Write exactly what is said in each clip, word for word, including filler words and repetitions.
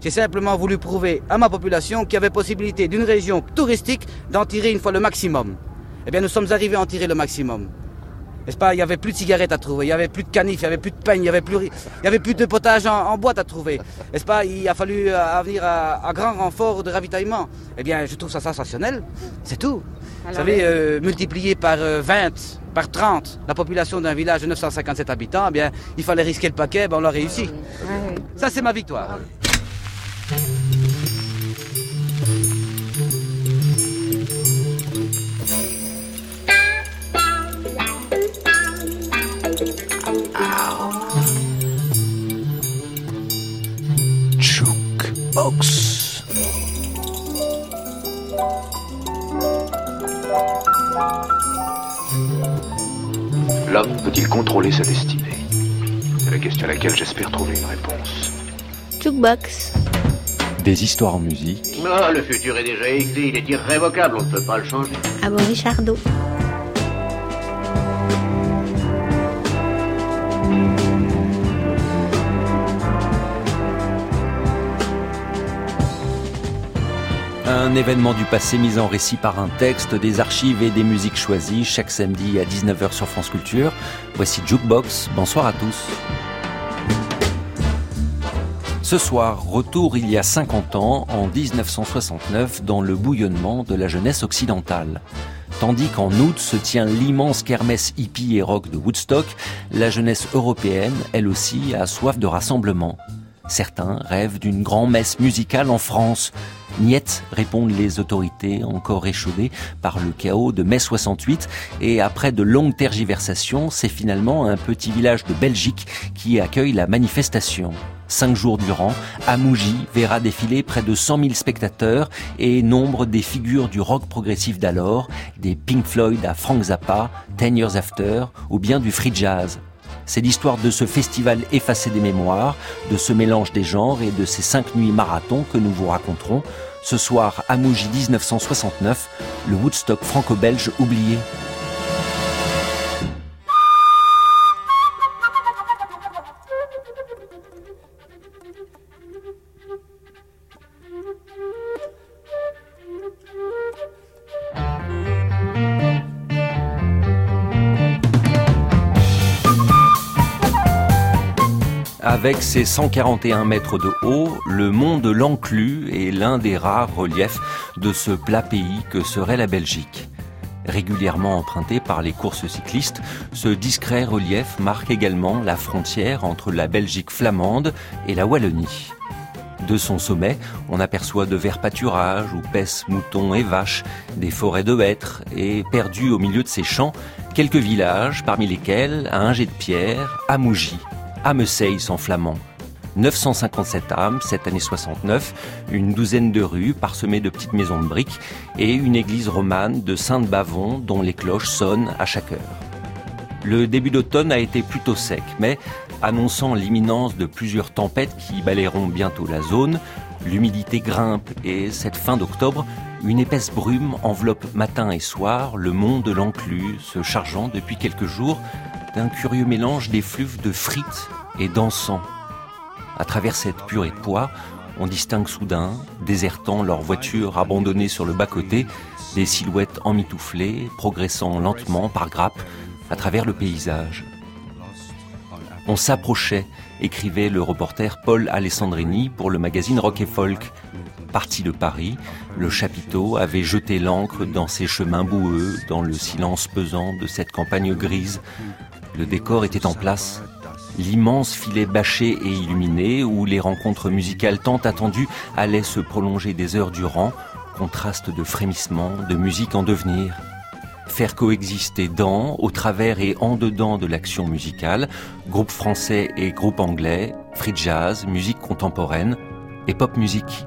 J'ai simplement voulu prouver à ma population qu'il y avait possibilité d'une région touristique d'en tirer une fois le maximum. Eh bien, nous sommes arrivés à en tirer le maximum. N'est-ce pas? Il n'y avait plus de cigarettes à trouver, il n'y avait plus de canif, il n'y avait plus de pain, il n'y avait plus, il y avait plus de potage en, en boîte à trouver. N'est-ce pas? Il a fallu euh, venir à, à grand renfort de ravitaillement. Eh bien, je trouve ça sensationnel. C'est tout. Alors, vous savez, euh, multiplié par euh, vingt, par trente, la population d'un village de neuf cent cinquante-sept habitants, eh bien, il fallait risquer le paquet, ben on l'a réussi. Oui. Ça, c'est ma victoire. Jukebox. L'homme peut-il contrôler sa destinée? C'est la question à laquelle j'espère trouver une réponse. Jukebox. Des histoires en musique. Non, le futur est déjà écrit, il est irrévocable, on ne peut pas le changer. À Maurice Chardot. Un événement du passé mis en récit par un texte, des archives et des musiques choisies chaque samedi à dix-neuf heures sur France Culture. Voici Jukebox. Bonsoir à tous. Ce soir, retour il y a cinquante ans, en dix-neuf cent soixante-neuf, dans le bouillonnement de la jeunesse occidentale. Tandis qu'en août se tient l'immense kermesse hippie et rock de Woodstock, la jeunesse européenne, elle aussi, a soif de rassemblement. Certains rêvent d'une grand-messe musicale en France. Niet, répondent les autorités encore échaudées par le chaos de mai soixante-huit, et après de longues tergiversations, c'est finalement un petit village de Belgique qui accueille la manifestation. Cinq jours durant, Amougy verra défiler près de cent mille spectateurs et nombre des figures du rock progressif d'alors, des Pink Floyd à Frank Zappa, Ten Years After ou bien du free jazz. C'est l'histoire de ce festival effacé des mémoires, de ce mélange des genres et de ces cinq nuits marathon que nous vous raconterons. Ce soir, Amougy dix-neuf cent soixante-neuf, le Woodstock franco-belge oublié. Avec ses cent quarante et un mètres de haut, le mont de l'Enclus est l'un des rares reliefs de ce plat pays que serait la Belgique. Régulièrement emprunté par les courses cyclistes, ce discret relief marque également la frontière entre la Belgique flamande et la Wallonie. De son sommet, on aperçoit de verts pâturages où paissent moutons et vaches, des forêts de hêtres et, perdus au milieu de ces champs, quelques villages, parmi lesquels, à un jet de pierre, Amougy. Amesseis en flamand. neuf cent cinquante-sept âmes, cette année soixante-neuf, une douzaine de rues parsemées de petites maisons de briques et une église romane de Sainte-Bavon dont les cloches sonnent à chaque heure. Le début d'automne a été plutôt sec, mais annonçant l'imminence de plusieurs tempêtes qui balayeront bientôt la zone, l'humidité grimpe et cette fin d'octobre, une épaisse brume enveloppe matin et soir le mont de l'Enclus, se chargeant depuis quelques jours d'un curieux mélange d'effluves de frites et d'encens. À travers cette purée de pois, on distingue soudain, désertant leurs voitures abandonnées sur le bas-côté, des silhouettes emmitouflées, progressant lentement par grappes à travers le paysage. On s'approchait, écrivait le reporter Paul Alessandrini pour le magazine Rock et Folk. Parti de Paris, le chapiteau avait jeté l'ancre dans ses chemins boueux, dans le silence pesant de cette campagne grise. Le décor était en place. L'immense filet bâché et illuminé, où les rencontres musicales tant attendues allaient se prolonger des heures durant, contraste de frémissements, de musique en devenir. Faire coexister dans, au travers et en dedans de l'action musicale, groupe français et groupe anglais, free jazz, musique contemporaine et pop musique.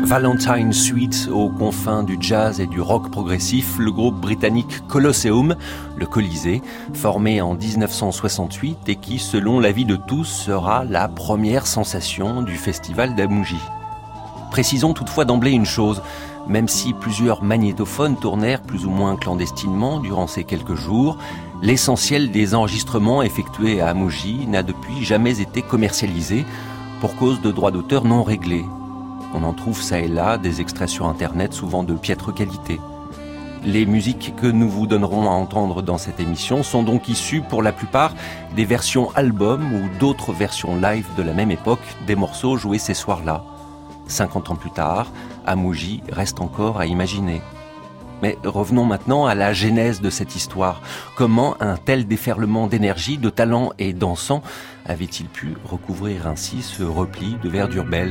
Valentine Suite aux confins du jazz et du rock progressif, le groupe britannique Colosseum, le Colisée, formé en dix-neuf cent soixante-huit et qui, selon l'avis de tous, sera la première sensation du festival d'Amouji. Précisons toutefois d'emblée une chose, même si plusieurs magnétophones tournèrent plus ou moins clandestinement durant ces quelques jours, l'essentiel des enregistrements effectués à Amouji n'a depuis jamais été commercialisé pour cause de droits d'auteur non réglés. On en trouve ça et là des extraits sur Internet, souvent de piètre qualité. Les musiques que nous vous donnerons à entendre dans cette émission sont donc issues pour la plupart des versions albums ou d'autres versions live de la même époque, des morceaux joués ces soirs-là. cinquante ans plus tard, Amouji reste encore à imaginer. Mais revenons maintenant à la genèse de cette histoire. Comment un tel déferlement d'énergie, de talent et d'encens avait-il pu recouvrir ainsi ce repli de verdure belge ?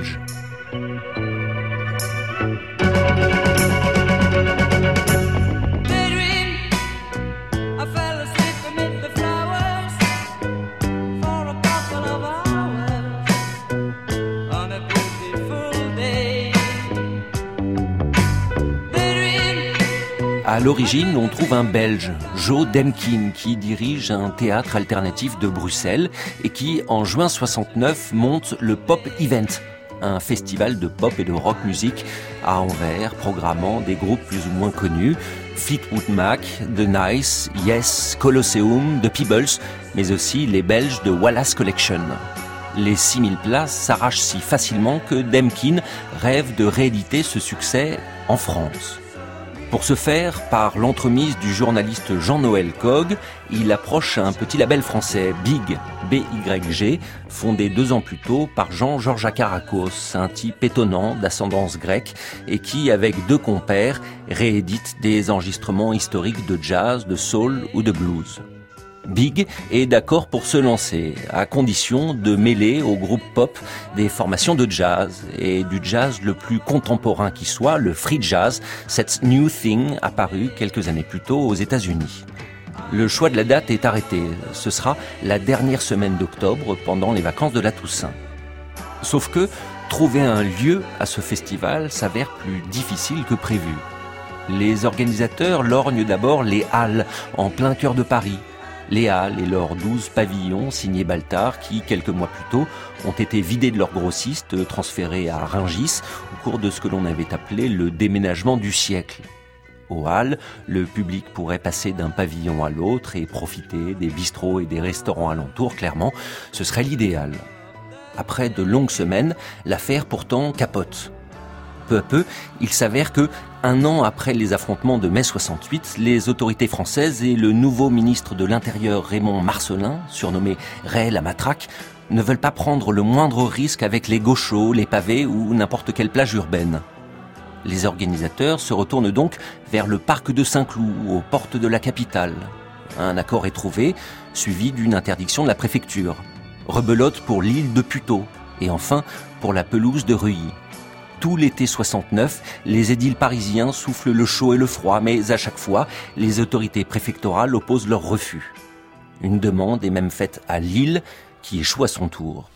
À l'origine, on trouve un Belge, Joe Demkin, qui dirige un théâtre alternatif de Bruxelles et qui, en juin soixante-neuf, monte le Pop Event, un festival de pop et de rock music à Anvers, programmant des groupes plus ou moins connus, Fleetwood Mac, The Nice, Yes, Colosseum, The Peebles, mais aussi les Belges de Wallace Collection. Les six mille places s'arrachent si facilement que Demkin rêve de rééditer ce succès en France. Pour ce faire, par l'entremise du journaliste Jean-Noël Cogg, il approche un petit label français, Big, B Y G, fondé deux ans plus tôt par Jean Georgiakarakos, un type étonnant d'ascendance grecque et qui, avec deux compères, réédite des enregistrements historiques de jazz, de soul ou de blues. Big est d'accord pour se lancer, à condition de mêler au groupe pop des formations de jazz, et du jazz le plus contemporain qui soit, le free jazz, cette new thing apparue quelques années plus tôt aux États-Unis. Le choix de la date est arrêté, ce sera la dernière semaine d'octobre pendant les vacances de la Toussaint. Sauf que trouver un lieu à ce festival s'avère plus difficile que prévu. Les organisateurs lorgnent d'abord les Halles, en plein cœur de Paris. Les Halles et leurs douze pavillons signés Baltard qui, quelques mois plus tôt, ont été vidés de leurs grossistes, transférés à Rungis au cours de ce que l'on avait appelé le déménagement du siècle. Aux Halles, le public pourrait passer d'un pavillon à l'autre et profiter des bistrots et des restaurants alentours, clairement, ce serait l'idéal. Après de longues semaines, l'affaire pourtant capote. Peu à peu, il s'avère que, un an après les affrontements de mai soixante-huit, les autorités françaises et le nouveau ministre de l'Intérieur Raymond Marcellin, surnommé Ray la Matraque, ne veulent pas prendre le moindre risque avec les gauchos, les pavés ou n'importe quelle plage urbaine. Les organisateurs se retournent donc vers le parc de Saint-Cloud, aux portes de la capitale. Un accord est trouvé, suivi d'une interdiction de la préfecture. Rebelote pour l'île de Puteaux et enfin pour la pelouse de Reuilly. Tout l'été soixante-neuf, les édiles parisiens soufflent le chaud et le froid, mais à chaque fois, les autorités préfectorales opposent leur refus. Une demande est même faite à Lille, qui échoue à son tour.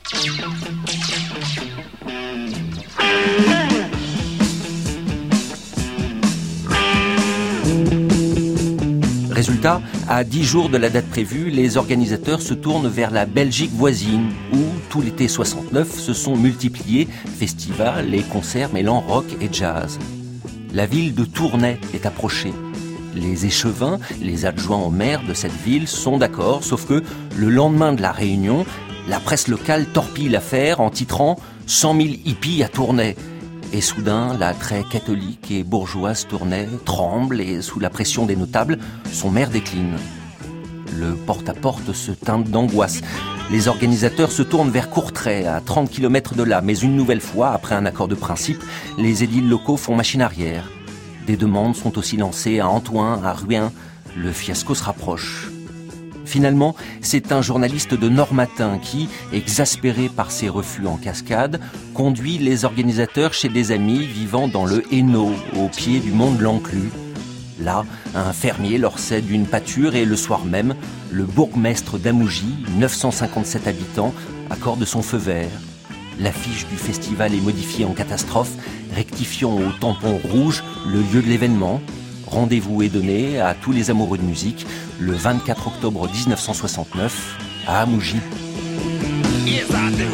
Résultat, à dix jours de la date prévue, les organisateurs se tournent vers la Belgique voisine, où, tout l'été soixante-neuf, se sont multipliés festivals et concerts mêlant rock et jazz. La ville de Tournai est approchée. Les échevins, les adjoints au maire de cette ville, sont d'accord, sauf que, le lendemain de la réunion, la presse locale torpille l'affaire en titrant « cent mille hippies à Tournai ». Et soudain, la très catholique et bourgeoise Tournai tremble et, sous la pression des notables, son maire décline. Le porte-à-porte se teinte d'angoisse. Les organisateurs se tournent vers Courtrai, à trente kilomètres de là, mais une nouvelle fois, après un accord de principe, les édiles locaux font machine arrière. Des demandes sont aussi lancées à Antoing, à Ruin. Le fiasco se rapproche. Finalement, c'est un journaliste de Nord-Matin qui, exaspéré par ces refus en cascade, conduit les organisateurs chez des amis vivant dans le Hainaut, au pied du mont de l'Enclus. Là, un fermier leur cède une pâture et le soir même, le bourgmestre d'Amouji, neuf cent cinquante-sept habitants, accorde son feu vert. L'affiche du festival est modifiée en catastrophe, rectifiant au tampon rouge le lieu de l'événement. Rendez-vous est donné à tous les amoureux de musique le vingt-quatre octobre dix-neuf cent soixante-neuf à Amougy. Yes, I do.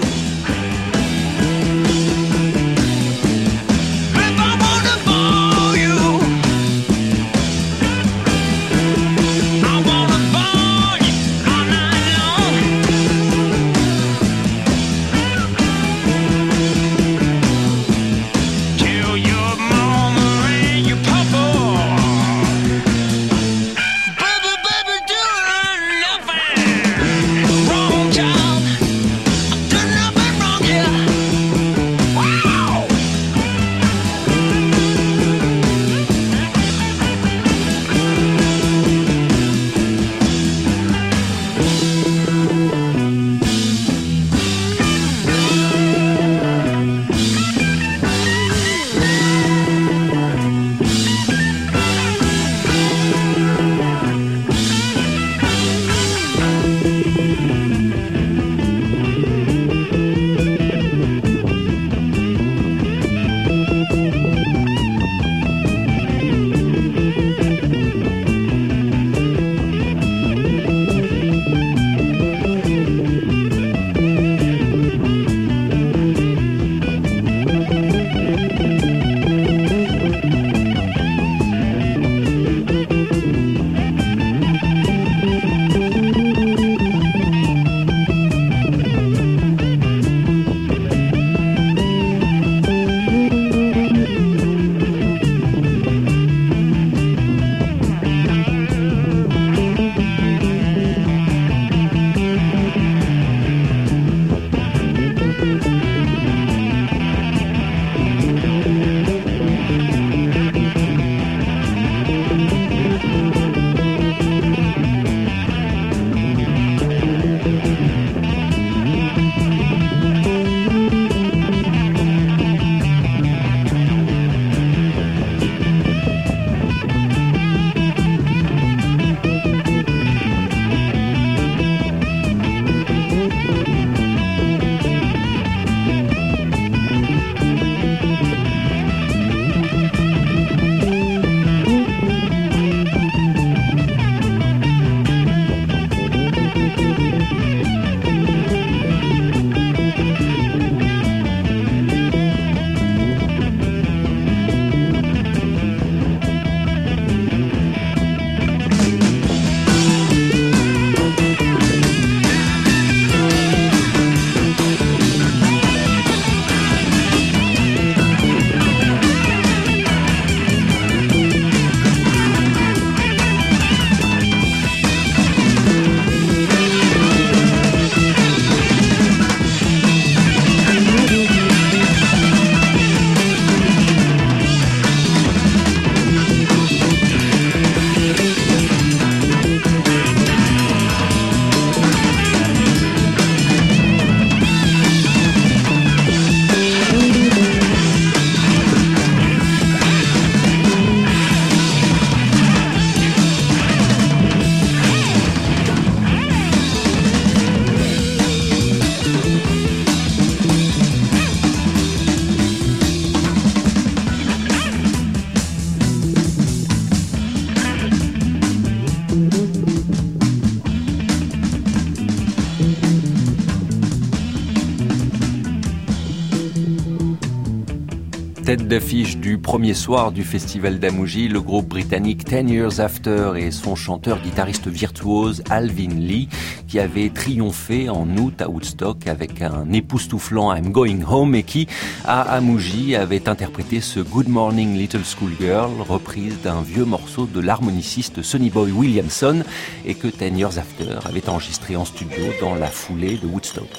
Tête d'affiche du premier soir du festival d'Amougy, le groupe britannique Ten Years After et son chanteur-guitariste virtuose Alvin Lee, qui avait triomphé en août à Woodstock avec un époustouflant I'm Going Home et qui, à Amougy, avait interprété ce Good Morning Little Schoolgirl, reprise d'un vieux morceau de l'harmoniciste Sonny Boy Williamson et que Ten Years After avait enregistré en studio dans la foulée de Woodstock.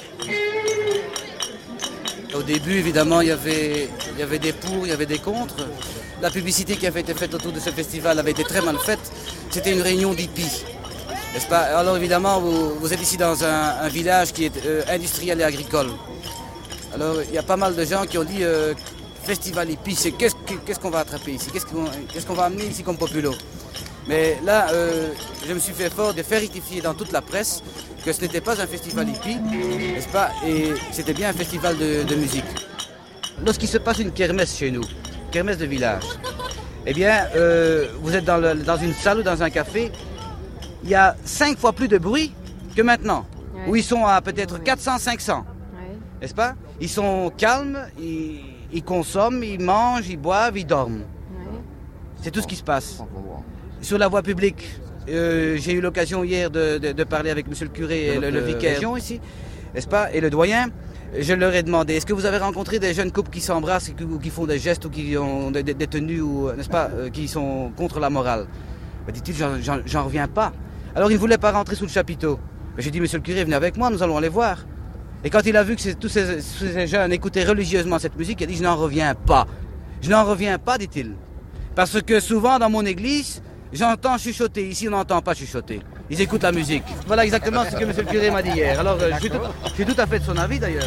Au début, évidemment, il y avait, il y avait des pour, il y avait des contre. La publicité qui avait été faite autour de ce festival avait été très mal faite. C'était une réunion d'hippies, n'est-ce pas? Alors évidemment, vous, vous êtes ici dans un, un village qui est euh, industriel et agricole. Alors il y a pas mal de gens qui ont dit euh, festival hippie, c'est qu'est-ce, qu'est-ce qu'on va attraper ici? Qu'est-ce qu'on, qu'est-ce qu'on va amener ici comme populo? Mais là, euh, je me suis fait fort de faire rectifier dans toute la presse que ce n'était pas un festival hippie, n'est-ce pas? Et c'était bien un festival de, de musique. Lorsqu'il se passe une kermesse chez nous, kermesse de village, eh bien, euh, vous êtes dans, le, dans une salle ou dans un café, il y a cinq fois plus de bruit que maintenant, ouais. Où ils sont à peut-être ouais. quatre cents, cinq cents, ouais. N'est-ce pas? Ils sont calmes, ils, ils consomment, ils mangent, ils boivent, ils dorment. Ouais. C'est tout ce qui se passe. Sur la voie publique, euh, j'ai eu l'occasion hier de, de, de parler avec monsieur le curé et le, le vicaire ici, n'est-ce pas? Et le doyen. Je leur ai demandé, est-ce que vous avez rencontré des jeunes couples qui s'embrassent ou qui font des gestes ou qui ont des, des, des tenues, ou, n'est-ce pas, euh, qui sont contre la morale? Ben, dit-il, j'en, j'en, j'en reviens pas. Alors il ne voulait pas rentrer sous le chapiteau. Ben, j'ai dit, monsieur le curé, venez avec moi, nous allons aller voir. Et quand il a vu que tous ces, tous ces jeunes écoutaient religieusement cette musique, il a dit, je n'en reviens pas. Je n'en reviens pas, dit-il. Parce que souvent dans mon église, j'entends chuchoter. Ici, on n'entend pas chuchoter. Ils écoutent la musique. Voilà exactement ce que monsieur le curé m'a dit hier. Alors, euh, je, suis tout, je suis tout à fait de son avis, d'ailleurs.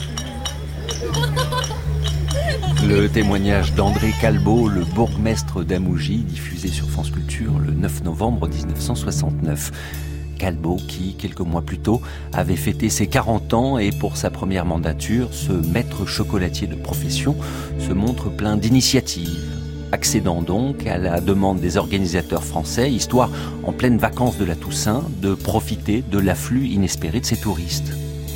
Le témoignage d'André Calbeau, le bourgmestre d'Amougy, diffusé sur France Culture le neuf novembre dix-neuf cent soixante-neuf. Calbeau qui, quelques mois plus tôt, avait fêté ses quarante ans et pour sa première mandature, ce maître chocolatier de profession se montre plein d'initiatives. Accédant donc à la demande des organisateurs français, histoire, en pleine vacances de la Toussaint, de profiter de l'afflux inespéré de ces touristes.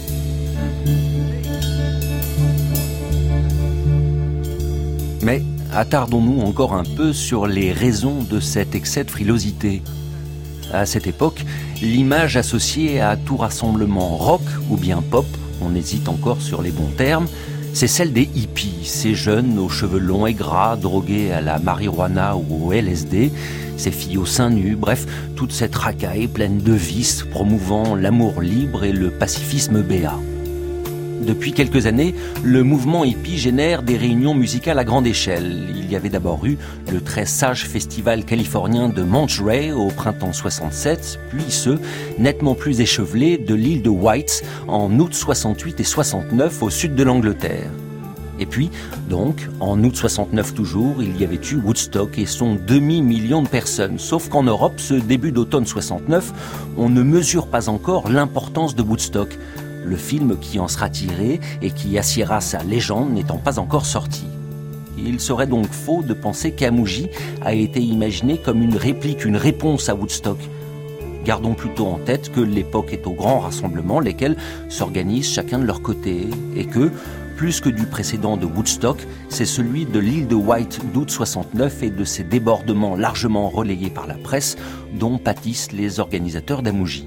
Mais attardons-nous encore un peu sur les raisons de cet excès de frilosité. À cette époque, l'image associée à tout rassemblement rock ou bien pop, on hésite encore sur les bons termes, c'est celle des hippies, ces jeunes aux cheveux longs et gras, drogués à la marijuana ou au L S D, ces filles aux seins nus, bref, toute cette racaille pleine de vices, promouvant l'amour libre et le pacifisme béat. Depuis quelques années, le mouvement hippie génère des réunions musicales à grande échelle. Il y avait d'abord eu le très sage festival californien de Monterey au printemps soixante-sept, puis ceux nettement plus échevelés de l'île de White en août soixante-huit et soixante-neuf au sud de l'Angleterre. Et puis, donc, en août soixante-neuf toujours, il y avait eu Woodstock et son demi-million de personnes. Sauf qu'en Europe, ce début d'automne soixante-neuf, on ne mesure pas encore l'importance de Woodstock. Le film qui en sera tiré et qui assiera sa légende n'étant pas encore sorti. Il serait donc faux de penser qu'Amougy a été imaginé comme une réplique, une réponse à Woodstock. Gardons plutôt en tête que l'époque est aux grands rassemblements, lesquels s'organisent chacun de leur côté, et que, plus que du précédent de Woodstock, c'est celui de l'île de White d'août soixante-neuf et de ses débordements largement relayés par la presse dont pâtissent les organisateurs d'Amougy.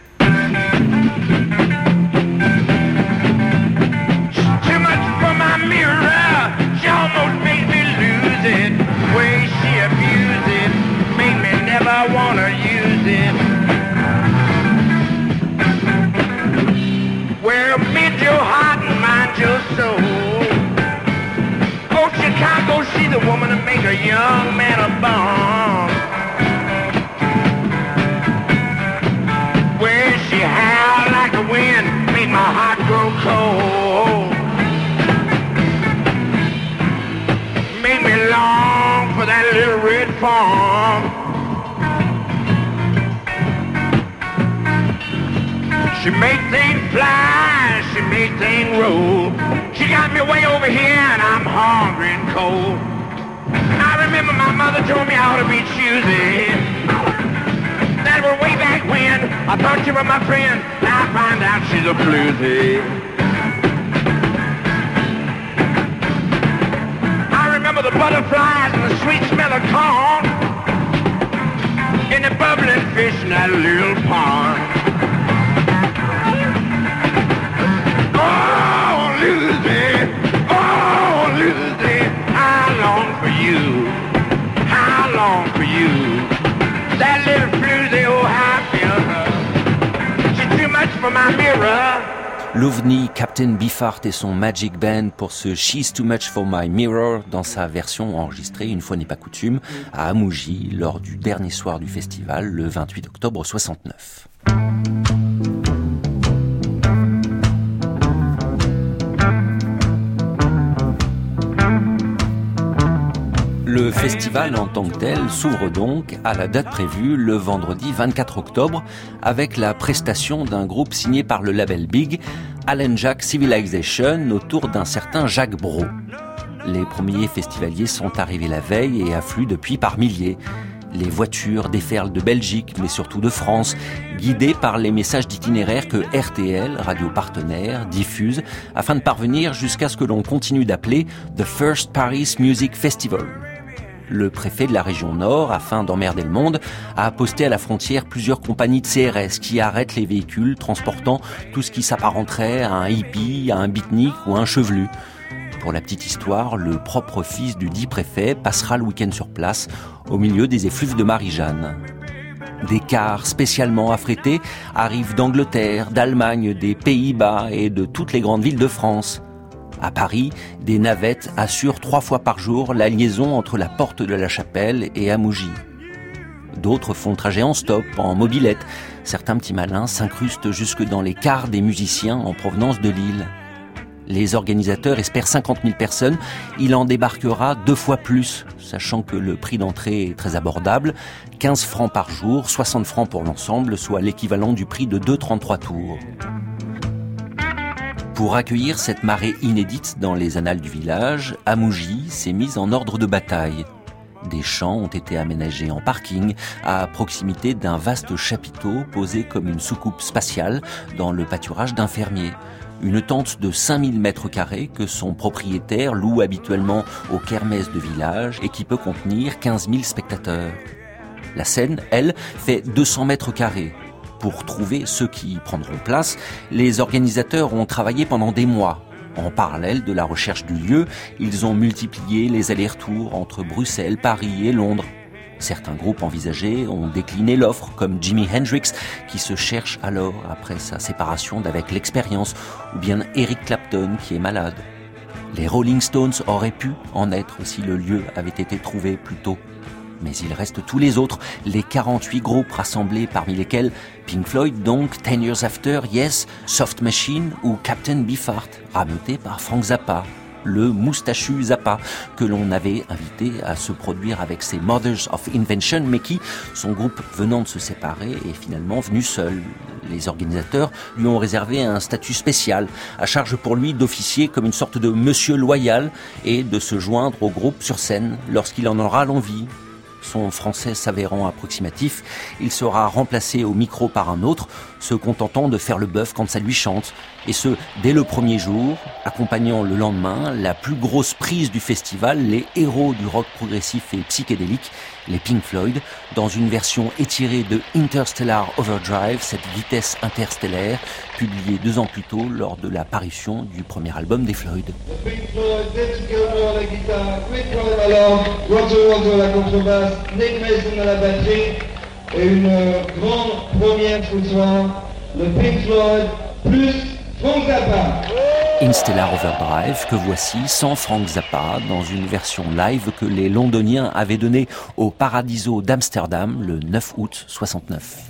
Almost made me lose it. Way she abused it made me never wanna use it. Well, mend your heart and mind your soul. Oh, Chicago, she's the woman to make a young man a bomb. Well, she howled like the wind, made my heart grow cold. Made me long for that little red farm. She made things fly, she made things roll. She got me way over here and I'm hungry and cold. I remember my mother told me I ought to be choosy. That was way back when I thought you were my friend. Now I find out she's a floozy. Remember the butterflies and the sweet smell of corn and the bubbling fish in that little pond. Oh, Lucy, oh, Lucy, how long for you, how long for you? That little floozy, oh, how I feel her. She's too much for my mirror. L'ovni Captain Beefheart et son Magic Band pour ce She's Too Much For My Mirror dans sa version enregistrée, une fois n'est pas coutume, à Amougy lors du dernier soir du festival, le vingt-huit octobre soixante-neuf. Le festival festival en tant que tel s'ouvre donc à la date prévue le vendredi vingt-quatre octobre avec la prestation d'un groupe signé par le label Big, Alan Jack Civilization, autour d'un certain Jacques Brault. Les premiers festivaliers sont arrivés la veille et affluent depuis par milliers. Les voitures déferlent de Belgique, mais surtout de France, guidées par les messages d'itinéraire que R T L, radio partenaire, diffuse, afin de parvenir jusqu'à ce que l'on continue d'appeler The First Paris Music Festival. Le préfet de la région Nord, afin d'emmerder le monde, a posté à la frontière plusieurs compagnies de C R S qui arrêtent les véhicules transportant tout ce qui s'apparenterait à un hippie, à un beatnik ou à un chevelu. Pour la petite histoire, le propre fils du dit préfet passera le week-end sur place, au milieu des effluves de Marie-Jeanne. Des cars spécialement affrétés arrivent d'Angleterre, d'Allemagne, des Pays-Bas et de toutes les grandes villes de France. À Paris, des navettes assurent trois fois par jour la liaison entre la porte de la Chapelle et Amougy. D'autres font le trajet en stop, en mobilette. Certains petits malins s'incrustent jusque dans les cars des musiciens en provenance de Lille. Les organisateurs espèrent cinquante mille personnes. Il en débarquera deux fois plus, sachant que le prix d'entrée est très abordable. quinze francs par jour, soixante francs pour l'ensemble, soit l'équivalent du prix de deux trente-trois tours. Pour accueillir cette marée inédite dans les annales du village, Amougy s'est mise en ordre de bataille. Des champs ont été aménagés en parking, à proximité d'un vaste chapiteau posé comme une soucoupe spatiale dans le pâturage d'un fermier. Une tente de cinq mille mètres carrés que son propriétaire loue habituellement aux kermesses de village et qui peut contenir quinze mille spectateurs. La scène, elle, fait deux cents mètres carrés. Pour trouver ceux qui y prendront place, les organisateurs ont travaillé pendant des mois. En parallèle de la recherche du lieu, ils ont multiplié les allers-retours entre Bruxelles, Paris et Londres. Certains groupes envisagés ont décliné l'offre, comme Jimi Hendrix, qui se cherche alors après sa séparation d'avec l'expérience, ou bien Eric Clapton, qui est malade. Les Rolling Stones auraient pu en être si le lieu avait été trouvé plus tôt. Mais il reste tous les autres, les quarante-huit groupes rassemblés, parmi lesquels Pink Floyd, donc, Ten Years After, Yes, Soft Machine ou Captain Beefheart, rameuté par Frank Zappa. Le moustachu Zappa, que l'on avait invité à se produire avec ses Mothers of Invention, mais qui, son groupe venant de se séparer, est finalement venu seul. Les organisateurs lui ont réservé un statut spécial, à charge pour lui d'officier comme une sorte de monsieur loyal et de se joindre au groupe sur scène lorsqu'il en aura l'envie. Son français s'avérant approximatif, il sera remplacé au micro par un autre, se contentant de faire le bœuf quand ça lui chante. Et ce, dès le premier jour, accompagnant le lendemain la plus grosse prise du festival, les héros du rock progressif et psychédélique, les Pink Floyd, dans une version étirée de Interstellar Overdrive, cette vitesse interstellaire, publiée deux ans plus tôt lors de la parution du premier album des Floyd. Pink Floyd, Dave Gilmour à la guitare, Quick Floyd à l'orgue, Roger Waters à la contrebasse, Nick Mason à la batterie, et une grande première ce soir, le Pink Floyd plus Frank Zappa. Interstellar Overdrive, que voici sans Frank Zappa, dans une version live que les Londoniens avaient donnée au Paradiso d'Amsterdam le neuf août soixante-neuf.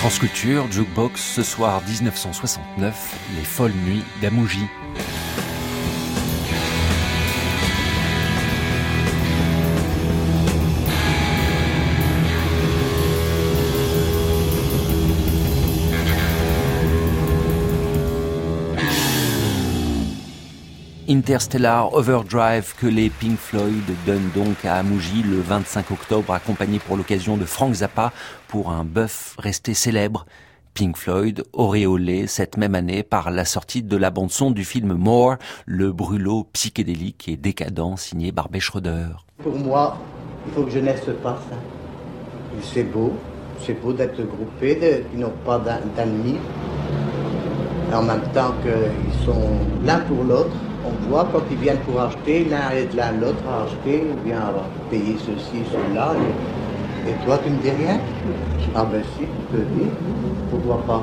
France Culture, Jukebox, ce soir dix-neuf cent soixante-neuf, les folles nuits d'Amougy. Interstellar Overdrive que les Pink Floyd donnent donc à Amougy le vingt-cinq octobre, accompagné pour l'occasion de Frank Zappa pour un bœuf resté célèbre. Pink Floyd auréolé cette même année par la sortie de la bande-son du film More, le brûlot psychédélique et décadent signé Barbet Schroeder. Pour moi, il faut que jeunesse se passe. C'est beau, c'est beau d'être groupés, de, qui n'ont pas d'ennemis, en même temps qu'ils sont l'un pour l'autre. On voit quand ils viennent pour acheter, l'un aide l'un l'autre à acheter, ou bien à payer ceci, cela. Et, et toi, tu me dis rien? Ah ben si, tu peux dire. Pourquoi pas?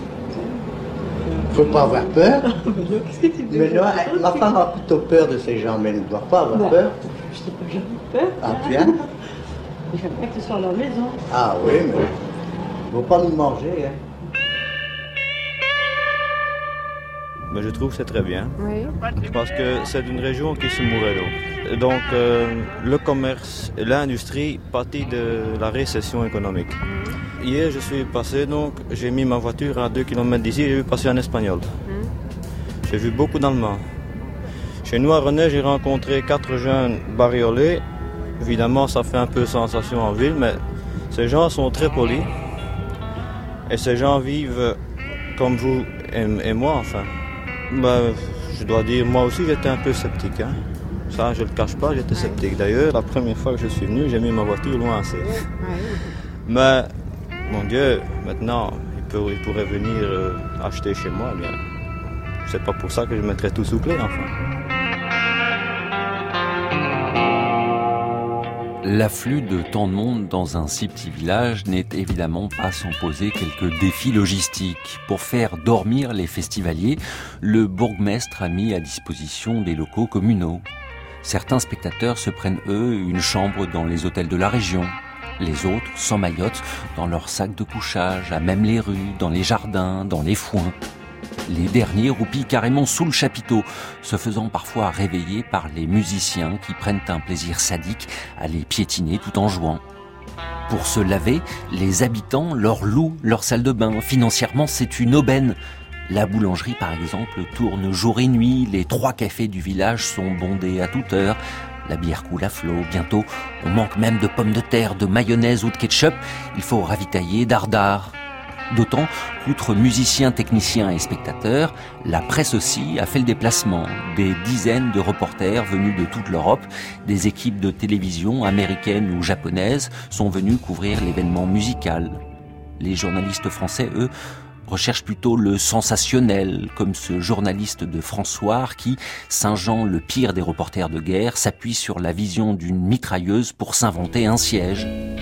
Faut pas avoir peur. Mais non, ma femme a plutôt peur de ces gens, mais elle ne doit pas avoir peur. Je n'ai pas jamais peur. Ah bien? J'aime bien que tu sois à la maison. Ah oui, mais il ne faut pas nous manger, hein. Mais je trouve que c'est très bien, oui. Parce que c'est une région qui se mourait d'eau. Donc euh, le commerce et l'industrie pâtit de la récession économique. Hier je suis passé, donc j'ai mis ma voiture à deux kilomètres d'ici et j'ai vu passer un Espagnol. Mm. J'ai vu beaucoup d'Allemands. Chez nous à René j'ai rencontré quatre jeunes bariolés. Évidemment ça fait un peu sensation en ville, mais ces gens sont très polis. Et ces gens vivent comme vous et, et moi enfin. Bah, je dois dire, moi aussi j'étais un peu sceptique. Hein. Ça, je ne le cache pas, j'étais sceptique. D'ailleurs, la première fois que je suis venu, j'ai mis ma voiture loin assez. Mais, mon Dieu, maintenant, il, peut, il pourrait venir euh, acheter chez moi. Eh bien, c'est pas pour ça que je mettrais tout sous clé, enfin. L'afflux de tant de monde dans un si petit village n'est évidemment pas sans poser quelques défis logistiques. Pour faire dormir les festivaliers, le bourgmestre a mis à disposition des locaux communaux. Certains spectateurs se prennent, eux, une chambre dans les hôtels de la région. Les autres s'emmaillotent dans leurs sacs de couchage, à même les rues, dans les jardins, dans les foins. Les derniers roupillent carrément sous le chapiteau, se faisant parfois réveiller par les musiciens qui prennent un plaisir sadique à les piétiner tout en jouant. Pour se laver, les habitants leur louent leur salle de bain. Financièrement, c'est une aubaine. La boulangerie, par exemple, tourne jour et nuit. Les trois cafés du village sont bondés à toute heure. La bière coule à flot. Bientôt, on manque même de pommes de terre, de mayonnaise ou de ketchup. Il faut ravitailler dardard. D'autant qu'outre musiciens, techniciens et spectateurs, la presse aussi a fait le déplacement. Des dizaines de reporters venus de toute l'Europe, des équipes de télévision américaines ou japonaises sont venus couvrir l'événement musical. Les journalistes français, eux, recherchent plutôt le sensationnel, comme ce journaliste de François qui, singeant le pire des reporters de guerre, s'appuie sur la vision d'une mitrailleuse pour s'inventer un siège.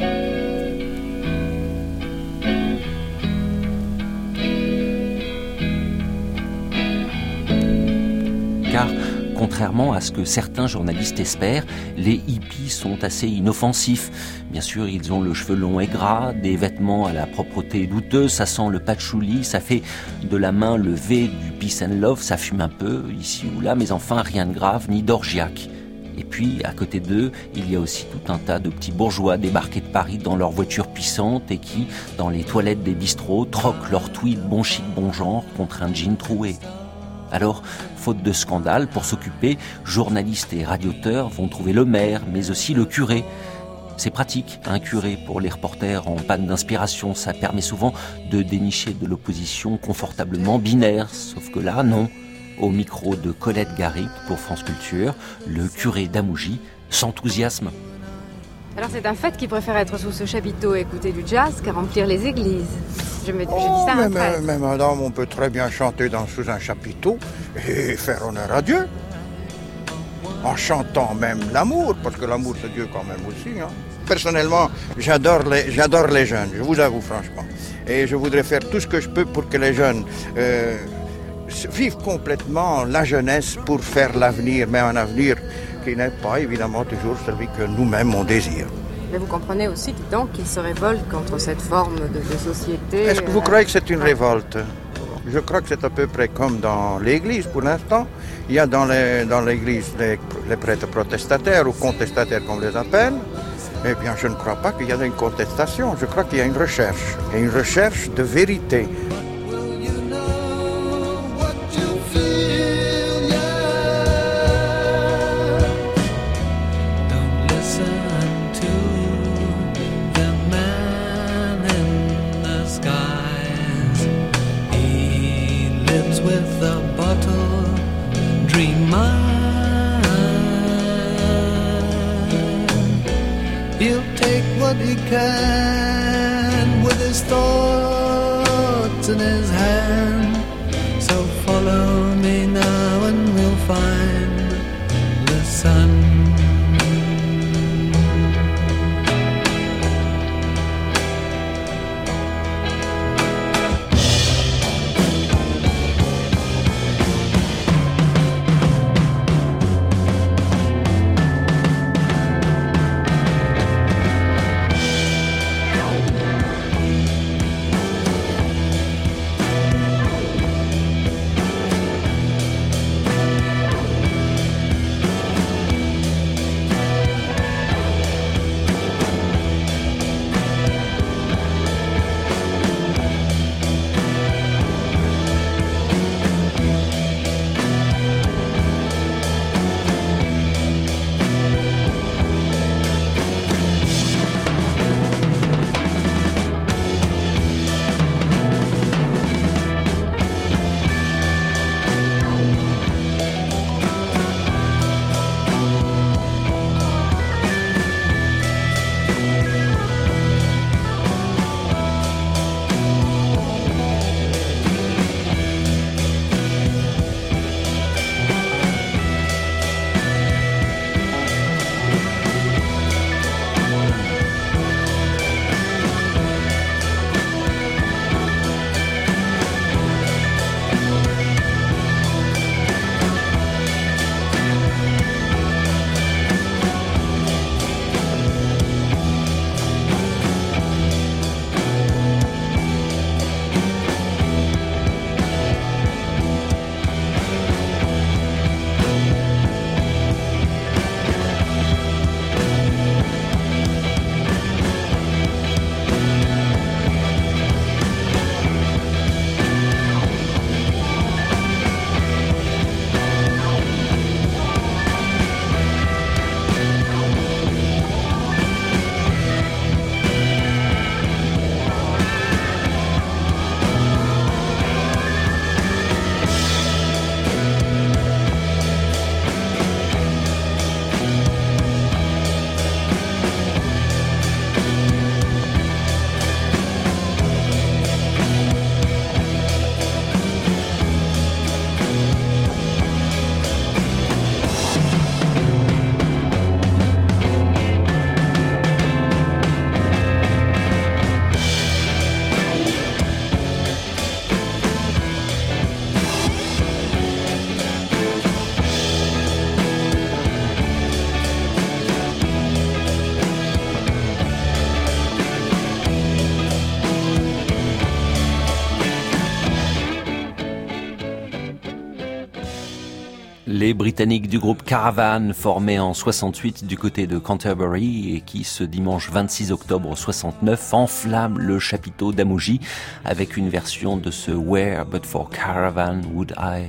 Car, contrairement à ce que certains journalistes espèrent, les hippies sont assez inoffensifs. Bien sûr, ils ont le cheveu long et gras, des vêtements à la propreté douteuse, ça sent le patchouli, ça fait de la main le V du peace and love, ça fume un peu, ici ou là, mais enfin rien de grave ni d'orgiaque. Et puis, à côté d'eux, il y a aussi tout un tas de petits bourgeois débarqués de Paris dans leurs voitures puissantes et qui, dans les toilettes des bistrots, troquent leur tweed bon chic bon genre contre un jean troué. Alors, faute de scandale, pour s'occuper, journalistes et radioteurs vont trouver le maire, mais aussi le curé. C'est pratique, un curé, pour les reporters en panne d'inspiration. Ça permet souvent de dénicher de l'opposition confortablement binaire. Sauf que là, non. Au micro de Colette Garrick pour France Culture, le curé d'Amougy s'enthousiasme. Alors c'est un fait qui préfère être sous ce chapiteau et écouter du jazz qu'à remplir les églises. Je me dis, oh, je dis ça à un mais, prêtre. mais madame, on peut très bien chanter dans, sous un chapiteau et faire honneur à Dieu. En chantant même l'amour, parce que l'amour c'est Dieu quand même aussi. Hein. Personnellement, j'adore les, j'adore les jeunes, je vous avoue franchement. Et je voudrais faire tout ce que je peux pour que les jeunes euh, vivent complètement la jeunesse pour faire l'avenir, mais un avenir qui n'est pas évidemment toujours celui que nous-mêmes on désire. Mais vous comprenez aussi, donc, qu'ils se révoltent contre cette forme de, de société. Est-ce que vous euh... croyez que c'est une révolte? Je crois que c'est à peu près comme dans l'Église pour l'instant. Il y a dans, les, dans l'Église les, les prêtres protestataires ou contestataires, comme on les appelle. Eh bien, je ne crois pas qu'il y ait une contestation. Je crois qu'il y a une recherche. Et une recherche de vérité. He can with his thoughts in his hand. So follow me now and we'll find the sun. Les Britanniques du groupe Caravan, formés en soixante-huit du côté de Canterbury et qui, ce dimanche vingt-six octobre soixante-neuf, enflamment le chapiteau d'Amouji avec une version de ce Where But For Caravan Would I.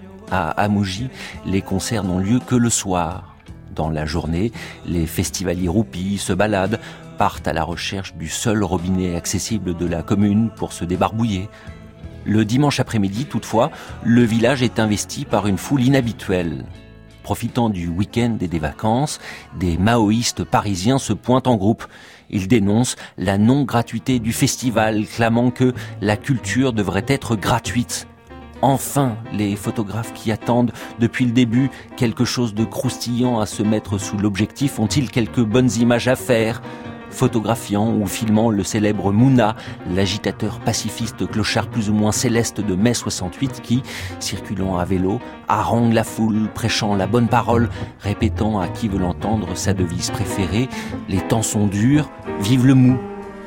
À Amouji, les concerts n'ont lieu que le soir. Dans la journée, les festivaliers roupis se baladent, partent à la recherche du seul robinet accessible de la commune pour se débarbouiller. Le dimanche après-midi, toutefois, le village est investi par une foule inhabituelle. Profitant du week-end et des vacances, des maoïstes parisiens se pointent en groupe. Ils dénoncent la non-gratuité du festival, clamant que la culture devrait être gratuite. Enfin, les photographes qui attendent depuis le début quelque chose de croustillant à se mettre sous l'objectif ont-ils quelques bonnes images à faire ? photographiant ou filmant le célèbre Mouna, l'agitateur pacifiste clochard plus ou moins céleste de mai soixante-huit qui, circulant à vélo, harangue la foule, prêchant la bonne parole, répétant à qui veut l'entendre sa devise préférée « Les temps sont durs, vive le mou ».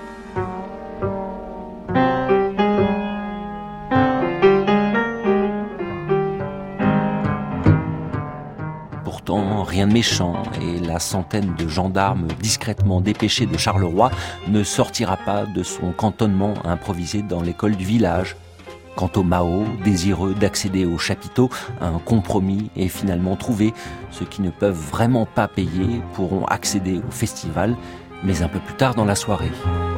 Rien de méchant, et la centaine de gendarmes discrètement dépêchés de Charleroi ne sortira pas de son cantonnement improvisé dans l'école du village. Quant aux Mao, désireux d'accéder au chapiteau, un compromis est finalement trouvé. Ceux qui ne peuvent vraiment pas payer pourront accéder au festival, mais un peu plus tard dans la soirée.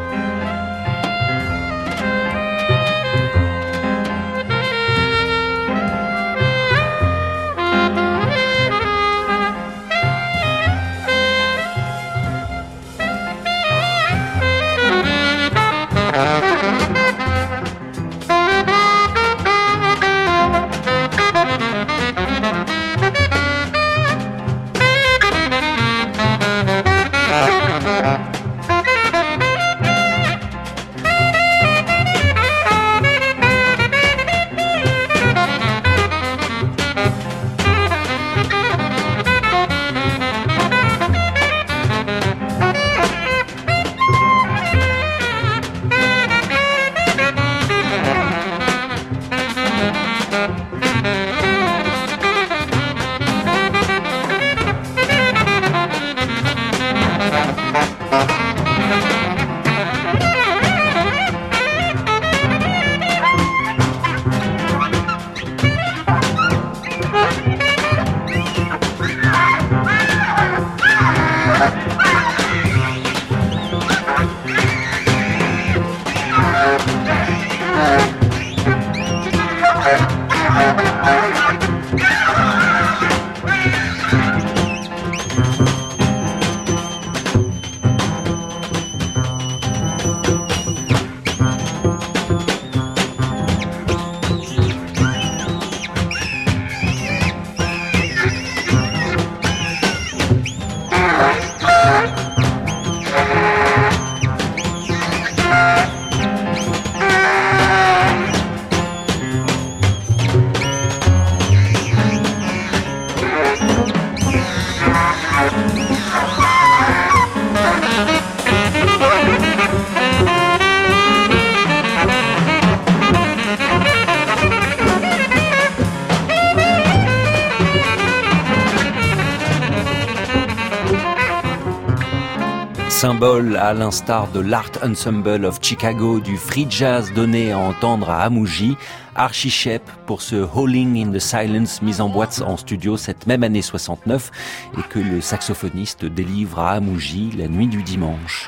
Symbole à l'instar de l'Art Ensemble of Chicago, du free jazz donné à entendre à Amouji, Archie Shepp pour ce Howling in the Silence mis en boîte en studio cette même année soixante-neuf et que le saxophoniste délivre à Amouji la nuit du dimanche.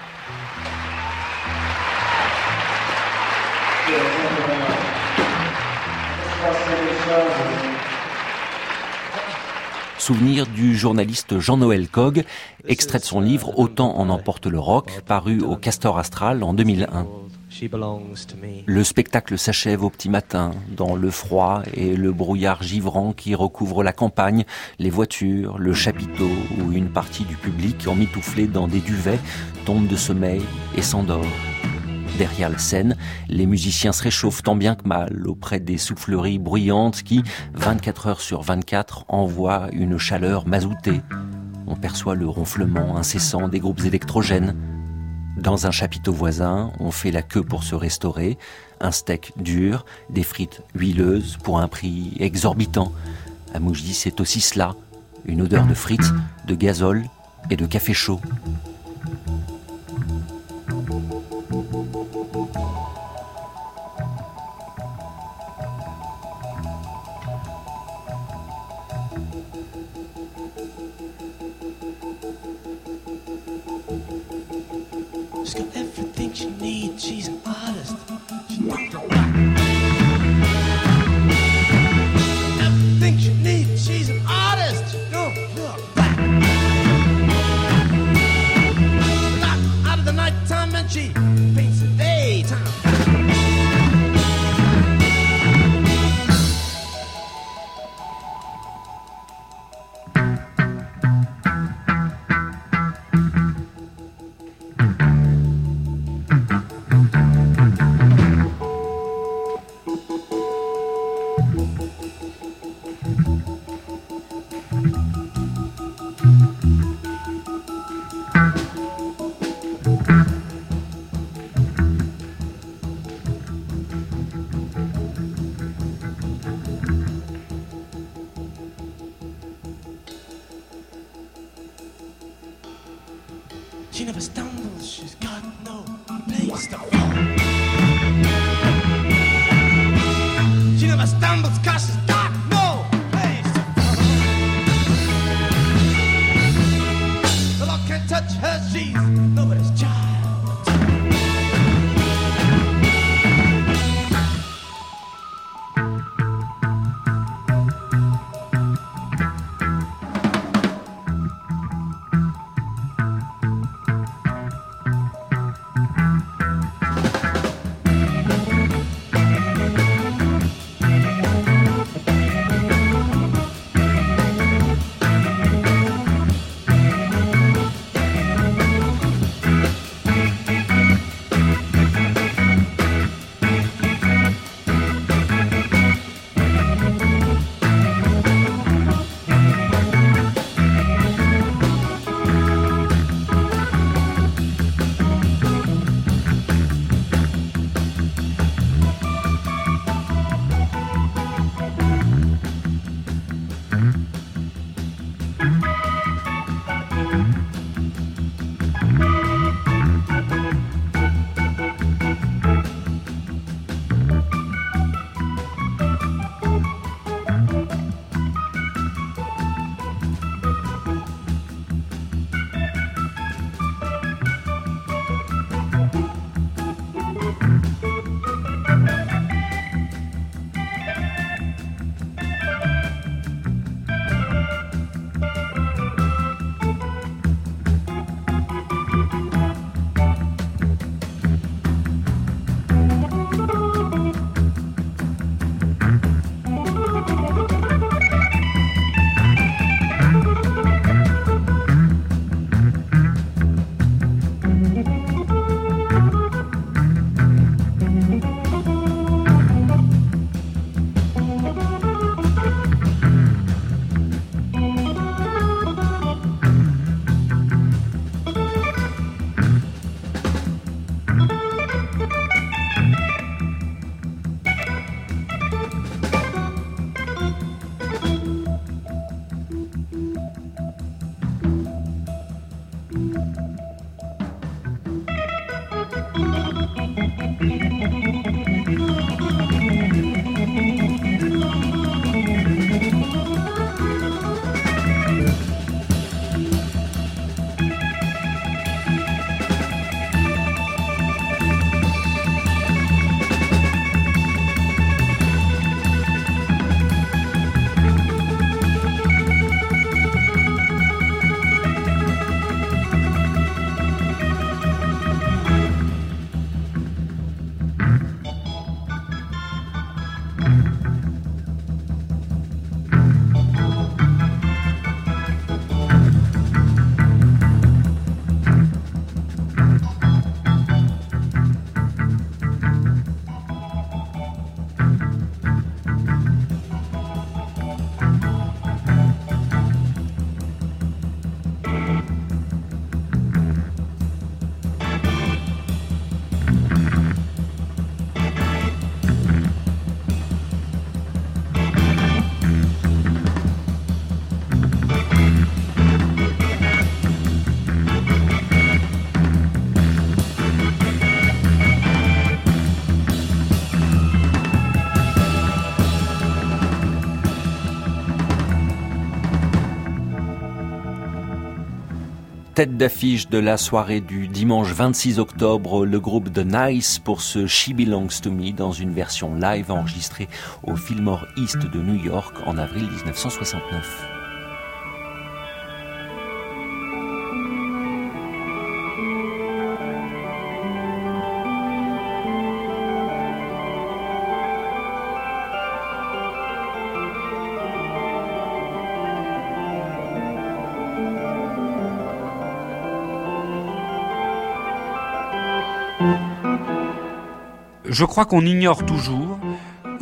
Souvenir du journaliste Jean-Noël Cogg, extrait de son livre Autant en emporte le rock, paru au Castor Astral en deux mille un. Le spectacle s'achève au petit matin, dans le froid et le brouillard givrant qui recouvre la campagne, les voitures, le chapiteau où une partie du public, emmitouflé dans des duvets, tombe de sommeil et s'endort. Derrière la scène, les musiciens se réchauffent tant bien que mal auprès des souffleries bruyantes qui, vingt-quatre heures sur vingt-quatre, envoient une chaleur mazoutée. On perçoit le ronflement incessant des groupes électrogènes. Dans un chapiteau voisin, on fait la queue pour se restaurer, un steak dur, des frites huileuses pour un prix exorbitant. À Mouji, c'est aussi cela, une odeur de frites, de gazole et de café chaud. She's got everything she needs, she's an artist. Everything she needs, she's an artist. No, look back. Not out of the nighttime and she paints the daytime. She never stumbles, she's got no place to fall. She never stumbles cause she's got no place to fall. The Lord can't touch her, she's nobody's child. Tête d'affiche de la soirée du dimanche vingt-six octobre, le groupe The Nice pour ce She Belongs to Me dans une version live enregistrée au Fillmore East de New York en avril dix-neuf cent soixante-neuf. Je crois qu'on ignore toujours,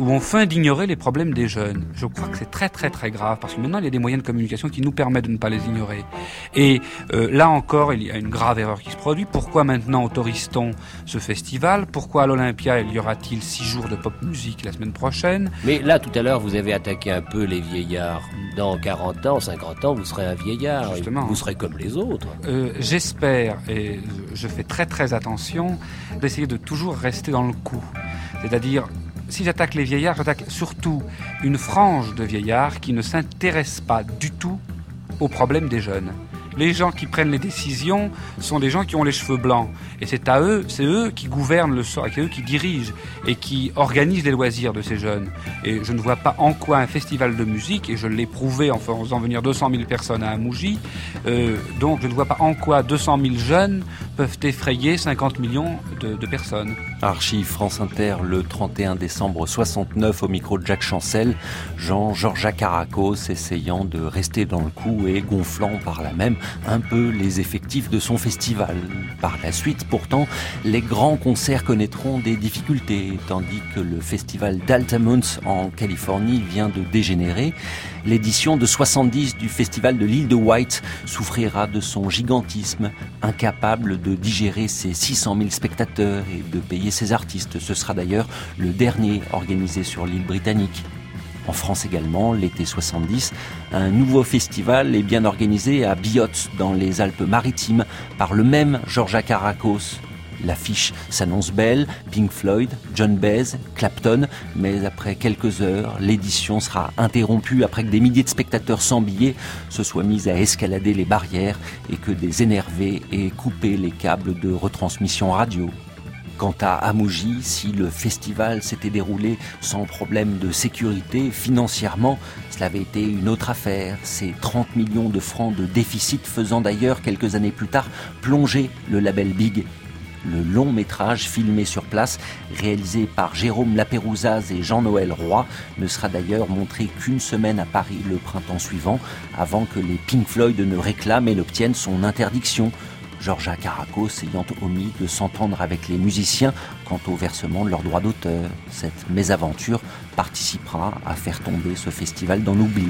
où on feint d'ignorer les problèmes des jeunes. Je crois que c'est très très très grave, parce que maintenant il y a des moyens de communication qui nous permettent de ne pas les ignorer. Et euh, là encore, il y a une grave erreur qui se produit. Pourquoi maintenant autorise-t-on ce festival ? Pourquoi à l'Olympia il y aura-t-il six jours de pop musique la semaine prochaine ? Mais là, tout à l'heure, vous avez attaqué un peu les vieillards. Dans quarante ans, cinquante ans, vous serez un vieillard. Justement. Vous serez comme les autres. Euh, j'espère, et je fais très très attention, d'essayer de toujours rester dans le coup. C'est-à-dire, si j'attaque les vieillards, j'attaque surtout une frange de vieillards qui ne s'intéressent pas du tout aux problèmes des jeunes. Les gens qui prennent les décisions sont des gens qui ont les cheveux blancs. Et c'est à eux, c'est eux qui gouvernent le sort, c'est eux qui dirigent et qui organisent les loisirs de ces jeunes. Et je ne vois pas en quoi un festival de musique, et je l'ai prouvé en faisant venir deux cent mille personnes à Amougy, euh, donc je ne vois pas en quoi deux cent mille jeunes peuvent effrayer cinquante millions de, de personnes. Archive France Inter, le trente et un décembre soixante-neuf, au micro de Jacques Chancel, Jean Georges Caracos essayant de rester dans le coup et gonflant par là même un peu les effectifs de son festival. Par la suite, pourtant, les grands concerts connaîtront des difficultés, tandis que le festival d'Altamont en Californie vient de dégénérer. L'édition de soixante-dix du festival de l'île de White souffrira de son gigantisme, incapable de digérer ses six cent mille spectateurs et de payer ses artistes. Ce sera d'ailleurs le dernier organisé sur l'île britannique. En France également, l'été soixante-dix, un nouveau festival est bien organisé à Biot, dans les Alpes-Maritimes, par le même Georges Caracos. L'affiche s'annonce belle, Pink Floyd, John Baez, Clapton, mais après quelques heures, l'édition sera interrompue après que des milliers de spectateurs sans billets se soient mis à escalader les barrières et que des énervés aient coupé les câbles de retransmission radio. Quant à Amougy, si le festival s'était déroulé sans problème de sécurité, financièrement, cela avait été une autre affaire. Ces trente millions de francs de déficit faisant d'ailleurs, quelques années plus tard, plonger le label Big. Le long métrage filmé sur place, réalisé par Jérôme Lapérouzaz et Jean-Noël Roy, ne sera d'ailleurs montré qu'une semaine à Paris le printemps suivant, avant que les Pink Floyd ne réclament et n'obtiennent son interdiction. Georges Caracos ayant omis de s'entendre avec les musiciens quant au versement de leurs droits d'auteur. Cette mésaventure participera à faire tomber ce festival dans l'oubli.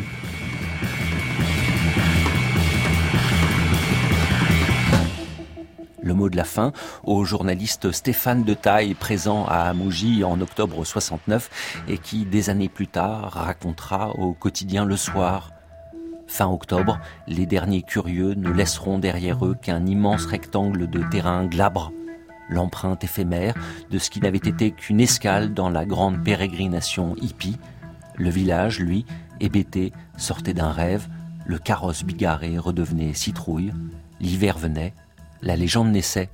Le mot de la fin au journaliste Stéphane Detaille, présent à Amougy en octobre soixante-neuf et qui, des années plus tard, racontera au quotidien Le Soir. Fin octobre, les derniers curieux ne laisseront derrière eux qu'un immense rectangle de terrain glabre, l'empreinte éphémère de ce qui n'avait été qu'une escale dans la grande pérégrination hippie. Le village, lui, hébété, sortait d'un rêve, le carrosse bigarré redevenait citrouille, l'hiver venait, la légende naissait.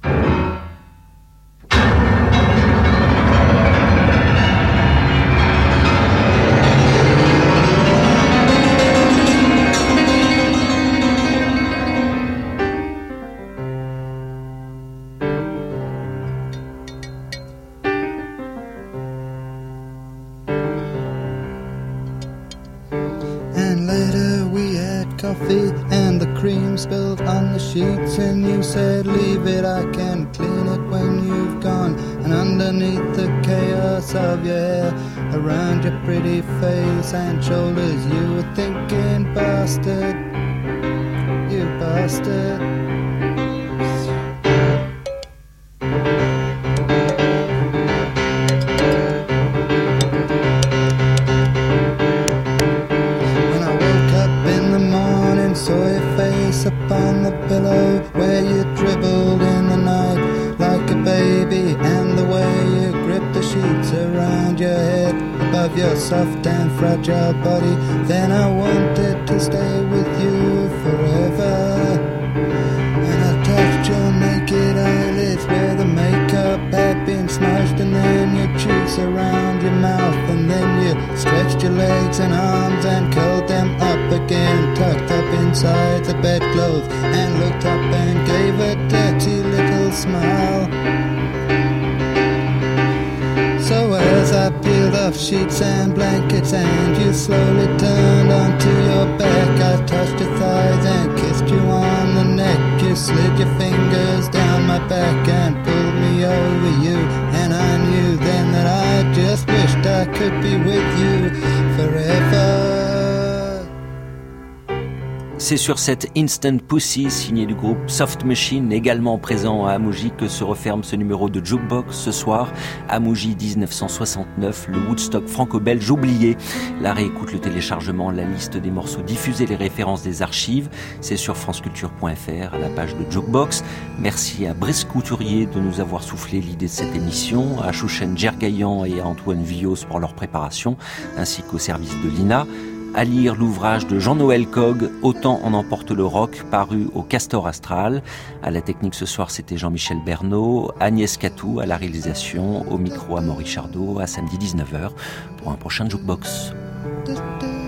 Coffee and the cream spilled on the sheets, and you said leave it, I can clean it when you've gone. And underneath the chaos of your hair, around your pretty face and shoulders, you were thinking, bastard, you bastard. Upon the pillow where you dribbled in the night like a baby, and the way you gripped the sheets around your head above your soft and fragile body. Then I wanted to stay with you forever, and I touched your naked eyelids where the makeup had been smudged, and then your cheeks around your mouth, and then you stretched your legs and arms and curled them up again, tucked up inside the bedclothes, and looked up and gave a dirty little smile. So as I peeled off sheets and blankets and you slowly turned onto your back, I touched your thighs and kissed you on the neck. You slid your fingers down my back and pulled me over you, and I knew then that I just wished I I could be with you forever. C'est sur cette Instant Pussy, signée du groupe Soft Machine, également présent à Amougy, que se referme ce numéro de Jukebox ce soir. Amougy dix-neuf cent soixante-neuf, le Woodstock franco-belge oublié. La réécoute, le téléchargement, la liste des morceaux diffusés, les références des archives, c'est sur franceculture point f r, à la page de Jukebox. Merci à Brice Couturier de nous avoir soufflé l'idée de cette émission, à Chouchen Djergayan et à Antoine Villos pour leur préparation, ainsi qu'au service de l'I N A. À lire l'ouvrage de Jean-Noël Cogg, Autant en emporte le rock, paru au Castor Astral. À la technique ce soir, c'était Jean-Michel Bernot, Agnès Catou à la réalisation, au micro Amaury Chardot, à samedi dix-neuf heures pour un prochain Jukebox. Da, da.